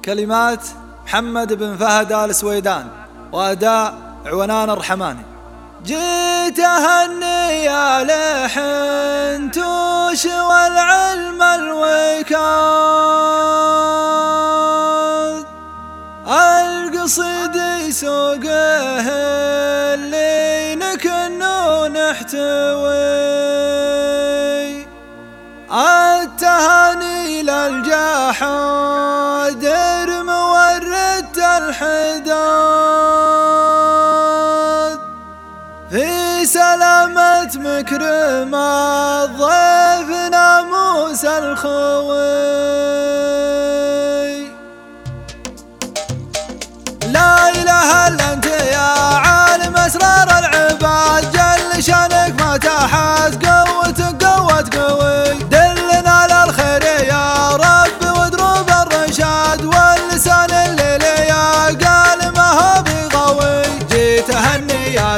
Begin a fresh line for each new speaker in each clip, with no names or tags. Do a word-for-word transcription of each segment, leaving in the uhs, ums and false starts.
كلمات محمد بن فهد آل سويدان، وأداء عونان الرحماني. جيت أهني يا لحنتوش والعلم الوكاد، القصيد يسوقه اللي نكنو نحتوي، التهاني للجحادر مورد الحداد، في سلامة مكرم الضيف ناموس الخوي. لا إله إلا أنت يا عالم أسرار العباد، جل شانك ما تحت قوتك قوة قوي، دلنا للخير يا رب ودروب الرشاد، واللسان الليل يا قال ما هو بغوي. جيت أهني يا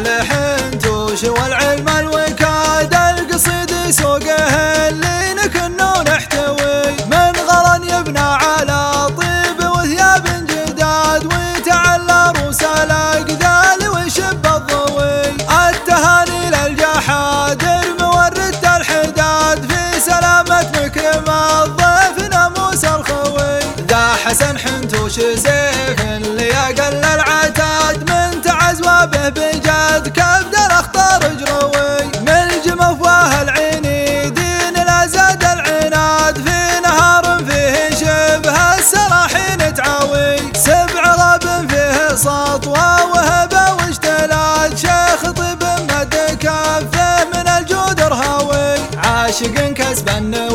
لحنتوش والعلم الوكاد، القصيد يسوقه اللي نكنو نحتوي، من غرن يبنى على طيب وثياب جداد، ويتعلى روس الأقدال ويشب الضوي، التهاني للجحادر مورد الحداد، في سلامة مكرم الضيف ناموس الخوي. ذا حسن حنتوش سيف اللي أقل العتاد، من تعزوى به بجد كبد الأخطار جروي، من جمفواه العيني دين لا زاد العناد، في نهار فيه شبه السراحين تعاوي، سبع غاب فيه سطوة وهبة واجتلاد، شيخ طيب مد كفه من الجود رهاوي، عاشق كسب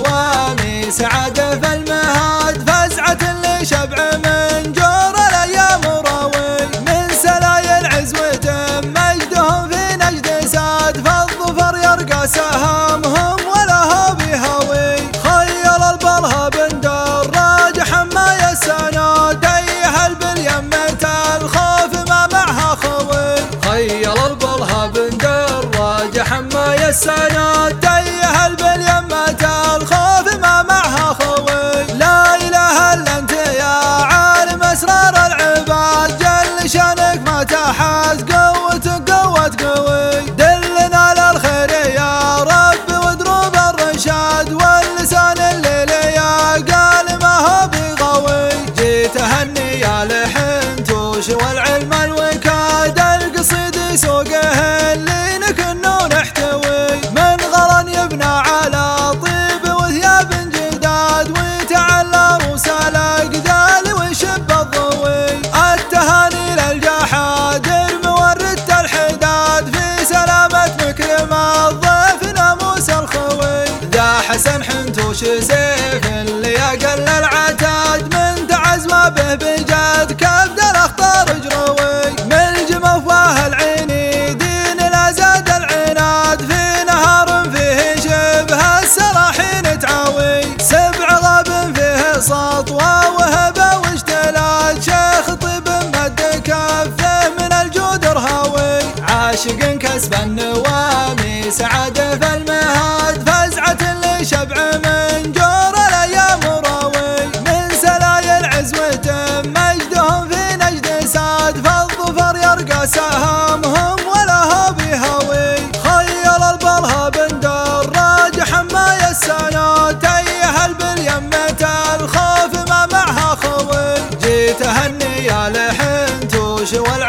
النوامي سعادة في المهاد، فزعة اللي شبع من جور الأيام راوي، من سلايل عزوة مجدهم في نجد ساد، فالظفر يرقى سهامهم ولا هو بهوي، خيل البلها بن دراج حماية السناد، ديها باليمة الخوف ما معها خوي، خيل البلها بن دراج حماية السناد، ديها باليمة الخوف ما معها خوي. لا إله إلا أنت يا عالم أسرار العباد، جل شانك ما تحت قوتك قوة قوي، دلنا للخير يا رب ودروب الرشاد، واللسان الليل يا قال ما هو بغوي. جيت أهني يا لحنتوش والعلم الوكاد، القصيد يسوقه اللي نكنو نحتوي، من غرن يبنى على طيب وثياب جداد، ويتعلى روس الأقدال ويشب الضوي، التهاني للجحادر مورد الحداد، في سلامة مكرم الضيف ناموس الخوي. ذا حسن حنتوش سيف اللي أقل العتاد، من تعزوى به بجد كبد الأخطار جروي، من جمفواه العيني دين لا زاد العناد، في نهار فيه شبه السراحين تعاوي، سبع غاب فيه سطوة وهبة واجتلاد، شيخ طيب مد كفه من الجود رهاوي، عاشق كسب النوامي سعادة في المهاد، فزعة اللي شبع من جور الأيام راوي، من سلايل عزوة مجدهم في نجد ساد، فالظفر يرقى سهامهم ولا هو بهوي، خيل البلها بن دراج حماية السناد، تيهل باليمة الخوف ما معها خوي. جيت أهني يا لحنتوش والعلم